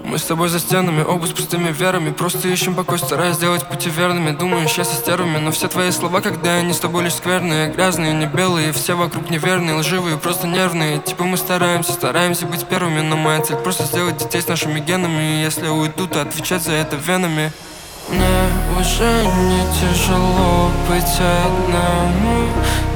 Мы с тобой за стенами, оба с пустыми верами. Просто ищем покой, стараясь сделать пути верными. Думаю, счастье стервами, но все твои слова, когда они с тобой лишь скверные. Грязные, не белые, все вокруг неверные, лживые, просто нервные. Типа мы стараемся быть первыми, но моя цель просто сделать детей с нашими генами. И если уйду, то отвечать за это венами. Мне уже не тяжело быть одному.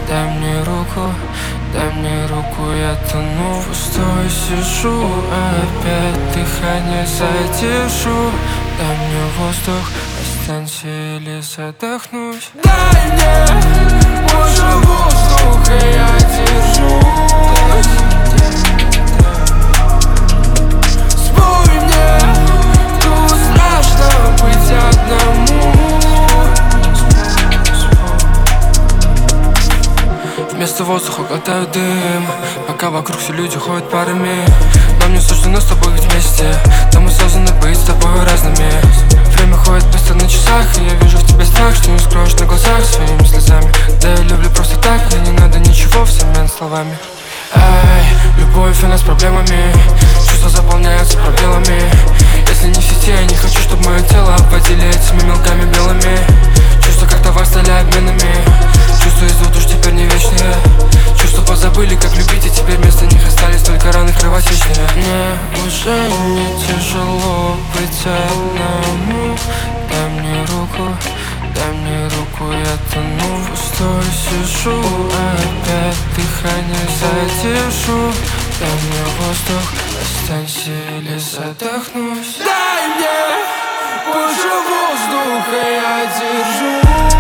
Дай мне руку, я тону. Пустой сижу, опять дыхание задержу. Дай мне воздух, останься или задохнусь. Дай мне больше воздуха, я держусь. Спой мне, тут страшно быть одному. Вместо воздуха глотаю дым, пока вокруг все люди ходят парами. Нам не суждено с тобой быть вместе, но мы созданы быть с тобой разными. Время ходит быстро на часах, и я вижу в тебе страх, что не скроешь на глазах своими слезами. Да я люблю просто так, мне не надо ничего взамен словами. Эй, любовь она с проблемами, чувства заполняются пробелами. Если не в сети, я не хочу, чтобы мое тело обводили этими мелками белыми. Чувства как товар стали обменами, чувства из двух душ теперь не вечные. Чувства позабыли, как любить, и теперь вместо них остались только раны кровотечные. Мне уже не тяжело быть одному. Дай мне руку, я тону. Пустой сижу, опять дыхание задержу. Дай мне воздух, останься или задохнусь. Дай мне больше воздуха, я держу.